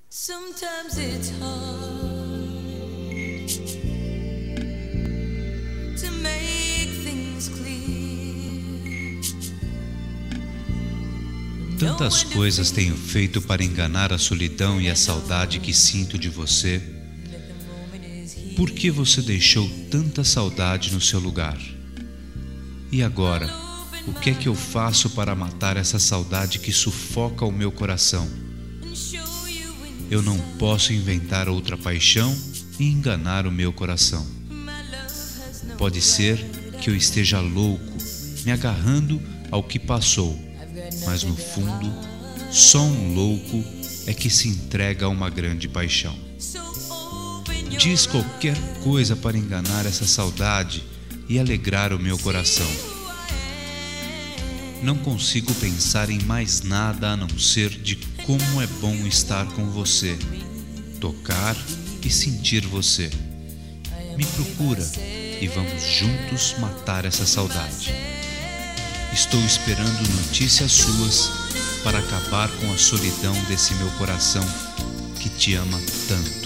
Sometimes it's hard to make things clear. Tantas coisas tenho feito para enganar a solidão e a saudade que sinto de você. Por que você deixou tanta saudade no seu lugar? E agora, o que é que eu faço para matar essa saudade que sufoca o meu coração? Eu não posso inventar outra paixão e enganar o meu coração. Pode ser que eu esteja louco, me agarrando ao que passou, mas no fundo, só um louco é que se entrega a uma grande paixão. Diz qualquer coisa para enganar essa saudade e alegrar o meu coração. Não consigo pensar em mais nada a não ser de como é bom estar com você, tocar e sentir você. Me procura e vamos juntos matar essa saudade. Estou esperando notícias suas para acabar com a solidão desse meu coração que te ama tanto.